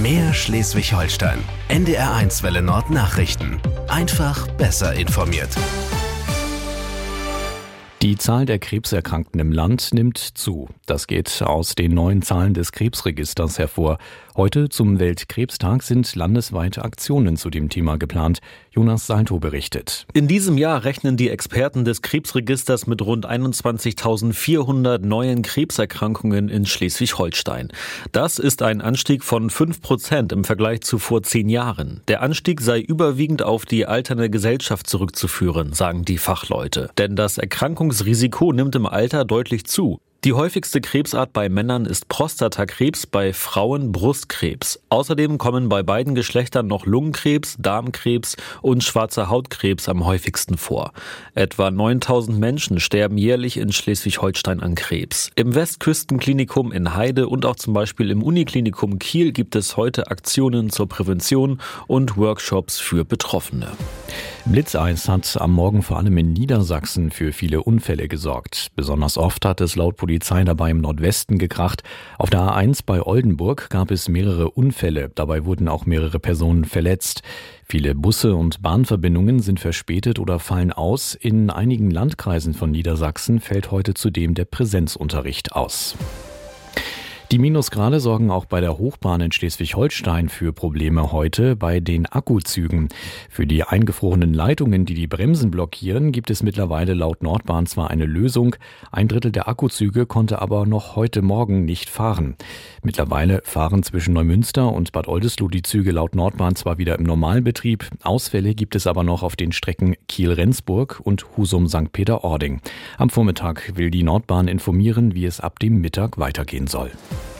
Mehr Schleswig-Holstein. NDR1 Welle Nord Nachrichten. Einfach besser informiert. Die Zahl der Krebserkrankten im Land nimmt zu. Das geht aus den neuen Zahlen des Krebsregisters hervor. Heute zum Weltkrebstag sind landesweit Aktionen zu dem Thema geplant. Jonas Salto berichtet. In diesem Jahr rechnen die Experten des Krebsregisters mit rund 21.400 neuen Krebserkrankungen in Schleswig-Holstein. Das ist ein Anstieg von 5% im Vergleich zu vor 10 Jahren. Der Anstieg sei überwiegend auf die alternde Gesellschaft zurückzuführen, sagen die Fachleute. Denn das Erkrankungsrisiko nimmt im Alter deutlich zu. Die häufigste Krebsart bei Männern ist Prostatakrebs, bei Frauen Brustkrebs. Außerdem kommen bei beiden Geschlechtern noch Lungenkrebs, Darmkrebs und schwarzer Hautkrebs am häufigsten vor. Etwa 9.000 Menschen sterben jährlich in Schleswig-Holstein an Krebs. Im Westküstenklinikum in Heide und auch zum Beispiel im Uniklinikum Kiel gibt es heute Aktionen zur Prävention und Workshops für Betroffene. Blitzeis hat am Morgen vor allem in Niedersachsen für viele Unfälle gesorgt. Besonders oft hat es laut Polizei dabei im Nordwesten gekracht. Auf der A1 bei Oldenburg gab es mehrere Unfälle. Dabei wurden auch mehrere Personen verletzt. Viele Busse und Bahnverbindungen sind verspätet oder fallen aus. In einigen Landkreisen von Niedersachsen fällt heute zudem der Präsenzunterricht aus. Die Minusgrade sorgen auch bei der Hochbahn in Schleswig-Holstein für Probleme heute bei den Akkuzügen. Für die eingefrorenen Leitungen, die die Bremsen blockieren, gibt es mittlerweile laut Nordbahn zwar eine Lösung. 1/3 der Akkuzüge konnte aber noch heute Morgen nicht fahren. Mittlerweile fahren zwischen Neumünster und Bad Oldesloe die Züge laut Nordbahn zwar wieder im Normalbetrieb. Ausfälle gibt es aber noch auf den Strecken Kiel-Rendsburg und Husum-St. Peter-Ording. Am Vormittag will die Nordbahn informieren, wie es ab dem Mittag weitergehen soll.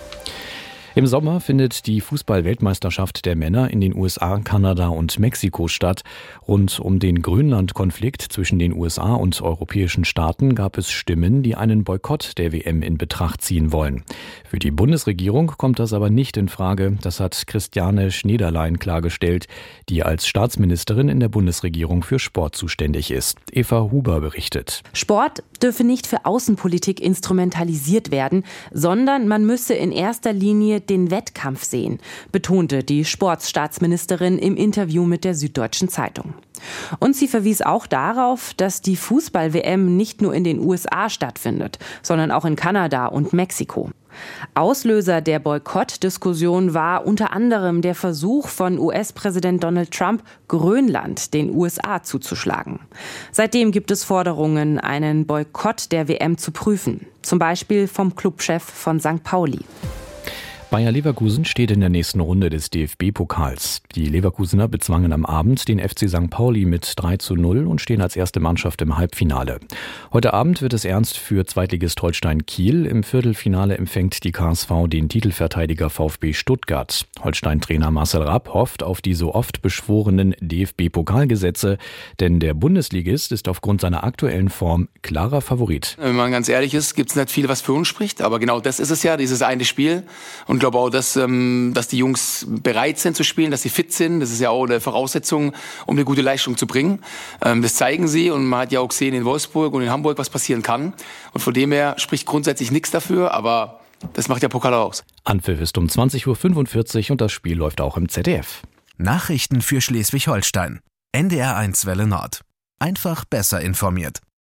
Im Sommer findet die Fußball-Weltmeisterschaft der Männer in den USA, Kanada und Mexiko statt. Rund um den Grönland-Konflikt zwischen den USA und europäischen Staaten gab es Stimmen, die einen Boykott der WM in Betracht ziehen wollen. Für die Bundesregierung kommt das aber nicht in Frage. Das hat Christiane Schneiderlein klargestellt, die als Staatsministerin in der Bundesregierung für Sport zuständig ist. Eva Huber berichtet. Sport dürfe nicht für Außenpolitik instrumentalisiert werden, sondern man müsse in erster Linie den Wettkampf sehen, betonte die Sportstaatsministerin im Interview mit der Süddeutschen Zeitung. Und sie verwies auch darauf, dass die Fußball-WM nicht nur in den USA stattfindet, sondern auch in Kanada und Mexiko. Auslöser der Boykottdiskussion war unter anderem der Versuch von US-Präsident Donald Trump, Grönland den USA zuzuschlagen. Seitdem gibt es Forderungen, einen Boykott der WM zu prüfen, zum Beispiel vom Clubchef von St. Pauli. Bayer Leverkusen steht in der nächsten Runde des DFB-Pokals. Die Leverkusener bezwangen am Abend den FC St. Pauli mit 3:0 und stehen als erste Mannschaft im Halbfinale. Heute Abend wird es ernst für Zweitligist Holstein Kiel. Im Viertelfinale empfängt die KSV den Titelverteidiger VfB Stuttgart. Holstein-Trainer Marcel Rapp hofft auf die so oft beschworenen DFB-Pokalgesetze, denn der Bundesligist ist aufgrund seiner aktuellen Form klarer Favorit. Wenn man ganz ehrlich ist, gibt es nicht viel, was für uns spricht, aber genau das ist es ja, dieses eine Spiel. Und ich glaube auch, dass die Jungs bereit sind zu spielen, dass sie fit sind. Das ist ja auch eine Voraussetzung, um eine gute Leistung zu bringen. Das zeigen sie und man hat ja auch gesehen in Wolfsburg und in Hamburg, was passieren kann. Und von dem her spricht grundsätzlich nichts dafür, aber das macht der Pokal aus. Anpfiff ist um 20:45 Uhr und das Spiel läuft auch im ZDF. Nachrichten für Schleswig-Holstein. NDR1 Welle Nord. Einfach besser informiert.